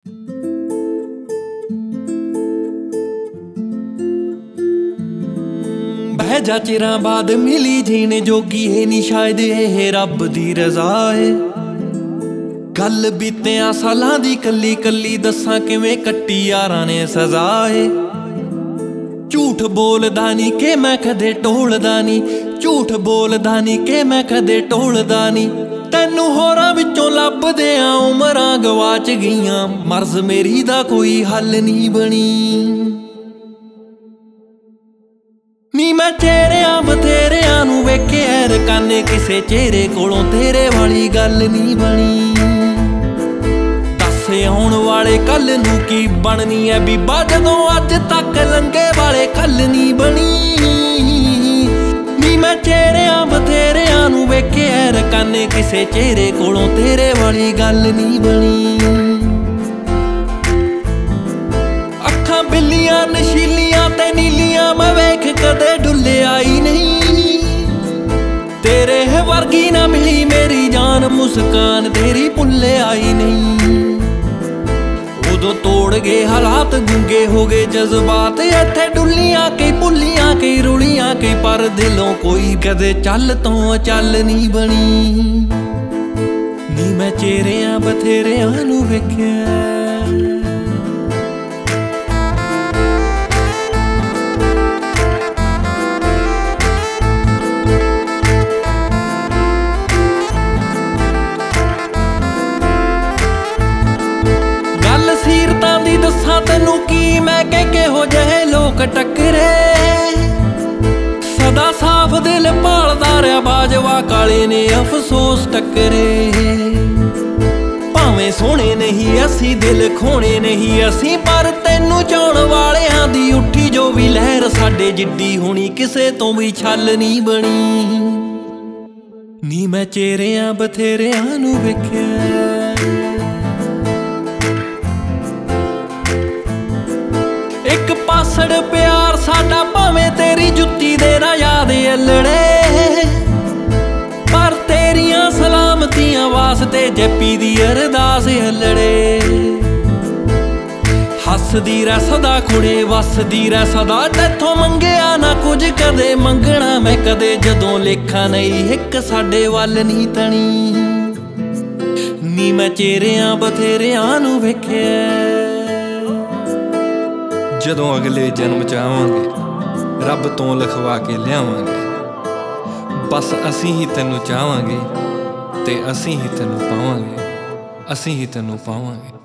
ਬਹਿ ਜਾ ਚਿਰਾਂ ਬਾਅਦ ਮਿਲੀ ਜੀਣ ਜੋਗੀ ਏ ਨੀ ਸ਼ਾਇਦ ਇਹ ਰੱਬ ਦੀ ਰਜ਼ਾ ਏ। ਗੱਲ ਬੀਤਿਆਂ ਸਾਲਾਂ ਦੀ ਕੱਲੀ ਕੱਲੀ ਦੱਸਾਂ ਕਿਵੇਂ ਕੱਟੀ ਯਾਰਾਂ ਨੇ ਸਜ਼ਾ ਏ। ਝੂਠ ਬੋਲਦਾ ਨੀ ਕਿ ਮੈਂ ਕਦੇ ਟੋਲਦਾ ਨੀ, ਝੂਠ ਬੋਲਦਾ ਨੀ ਕਿ ਮੈਂ ਕਦੇ ਟੋਲਦਾ ਨੀ। ਤੈਨੂੰ ਹੋਰਾਂ ਵਿੱਚੋਂ ਲੱਭਦਿਆਂ ਉਮਰਾਂ ਗਵਾਚ ਗਈਆਂ, ਮਰਜ਼ ਮੇਰੀ ਦਾ ਕੋਈ ਹੱਲ ਨੀ ਬਣੀ। ਨੀ ਮੈਂ ਚਿਹਰਿਆਂ ਬਥੇਰਿਆਂ ਨੂੰ ਵੇਖਿਆ ਰਕਾਨੇ, ਕਿਸੇ ਚਿਹਰੇ ਕੋਲੋਂ ਤੇਰੇ ਵਾਲੀ ਗੱਲ ਨੀ ਬਣੀ। ਦੱਸ ਆਉਣ ਵਾਲੇ ਕੱਲ ਨੂੰ ਕੀ ਬਣਨੀ ਐ ਬੀਬਾ, ਜਦੋਂ ਅੱਜ ਤੱਕ ਲੰਘੇ ਵਾਲੇ ਕੱਲ ਨੀ ਬਣੀ। ਨੀ ਮੈਂ ਚਿਹਰਿਆਂ ਬਥੇਰਿਆਂ ਨੂੰ ਵੇਖਿਆ ਰਕਾਨੇ, ਕਿਸੇ ਚਿਹਰੇ ਕੋਲੋਂ ਤੇਰੇ ਵਾਲੀ ਗੱਲ ਨੀ ਬਣੀ। ਅੱਖਾਂ ਬਿੱਲੀਆਂ ਨਸ਼ੀਲੀਆਂ ਤੇ ਨੀਲੀਆਂ ਮੈਂ ਵੇਖ ਕਦੇ ਡੁੱਲਿਆ ਹੀ ਨਹੀਂ। ਤੇਰੇ ਵਰਗੀ ਨਾ ਮਿਲੀ ਮੇਰੀ ਜਾਨ, ਮੁਸਕਾਨ ਤੇਰੀ ਭੁੱਲਿਆ ਹੀ ਨਹੀਂ। ਉਦੋਂ ਤੋੜ ਗਏ ਹਾਲਾਤ, ਗੁੰਗੇ ਹੋ ਗਏ ਜਜ਼ਬਾਤ, ਇੱਥੇ ਡੁੱਲੀਆਂ ਕਈ ਭੁੱਲੀਆਂ ਕਈ ਰੁਲੀਆਂ ਕਈ, ਪਰ ਦਿਲੋਂ ਕੋਈ ਕਦੇ ਚੱਲ ਤੋਂ ਚੱਲ ਨਹੀਂ ਬਣੀ। ਨੀ ਮੈਂ ਚਿਹਰਿਆਂ ਬਥੇਰਿਆਂ ਨੂੰ ਵੇਖਿਆ। ਸੀਰਤਾਂ ਦੀ ਦੱਸਾਂ ਤੈਨੂੰ ਕੀ ਮੈਂ ਕਿ ਕਿਹੋ ਜਿਹੇ ਲੋਕ ਟੱਕਰੇ। ਸਦਾ ਸਾਫ਼ ਦਿਲ ਭਾਲਦਾ ਰਿਹਾ ਬਾਜਵਾ, ਕਾਲੇ ਨੇ ਅਫਸੋਸ ਟੱਕਰੇ। ਭਾਵੇਂ ਸੋਹਣੇ ਨਹੀਂ ਅਸੀਂ ਦਿਲ ਖੋਣੇ ਨਹੀਂ ਅਸੀਂ, ਪਰ ਤੈਨੂੰ ਚਾਹੁਣ ਵਾਲਿਆਂ ਦੀ ਉੱਠੀ ਜੋ ਵੀ ਲਹਿਰ ਸਾਡੇ ਜਿੱਡੀ ਹੋਣੀ, ਕਿਸੇ ਤੋਂ ਵੀ ਛੱਲ ਨਹੀਂ ਬਣੀ। ਨੀ ਮੈਂ ਚਿਹਰਿਆਂ ਬਥੇਰਿਆਂ ਨੂੰ ਵੇਖਿਆ। ਇੱਕ ਪਾਸੜ ਪਿਆਰ ਸਾਡਾ ਭਾਵੇਂ ਤੇਰੀ ਜੁੱਤੀ ਦੇ ਨਾ ਯਾਦ ਅਲੜੇ, ਪਰ ਤੇਰੀਆਂ ਸਲਾਮਤੀਆਂ ਵਾਸਤੇ ਜੱਪੀ ਦੀ ਅਰਦਾਸ ਅਲੜੇ। ਹੱਸਦੀ ਰਹਿ ਸਦਾ ਕੁੜੇ, ਵਸਦੀ ਰਹਿ ਸਦਾ, ਤੈਥੋਂ ਮੰਗਿਆ ਨਾ ਕੁਝ ਕਦੇ ਮੰਗਣਾ ਮੈਂ ਕਦੇ, ਜਦੋਂ ਲੇਖਾਂ ਨਹੀਂ ਇੱਕ ਸਾਡੇ ਵੱਲ ਨਹੀਂ ਤਣੀ। ਨੀ ਮੈਂ ਚਿਹਰਿਆਂ ਬਥੇਰਿਆਂ ਨੂੰ ਵੇਖਿਆ। ਜਦੋਂ ਅਗਲੇ ਜਨਮ ਚ ਆਵਾਂਗੇ ਰੱਬ ਤੋਂ ਲਿਖਵਾ ਕੇ ਲਿਆਵਾਂਗੇ, ਬਸ ਅਸੀਂ ਹੀ ਤੈਨੂੰ ਚਾਹਾਂਗੇ ਤੇ ਅਸੀਂ ਹੀ ਤੈਨੂੰ ਪਾਵਾਂਗੇ, ਅਸੀਂ ਹੀ ਤੈਨੂੰ ਪਾਵਾਂਗੇ।